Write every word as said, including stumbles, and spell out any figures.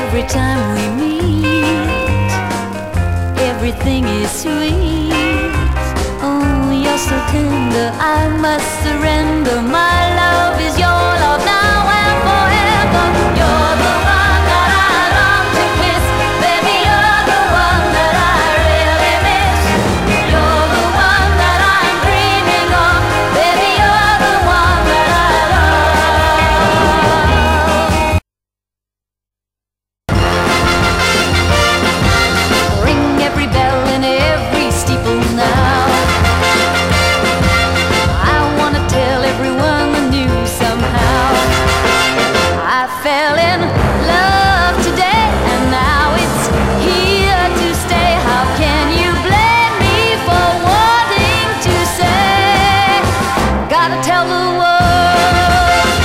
Every time we meet, everything is sweet. Oh, you're so tender, I must surrender my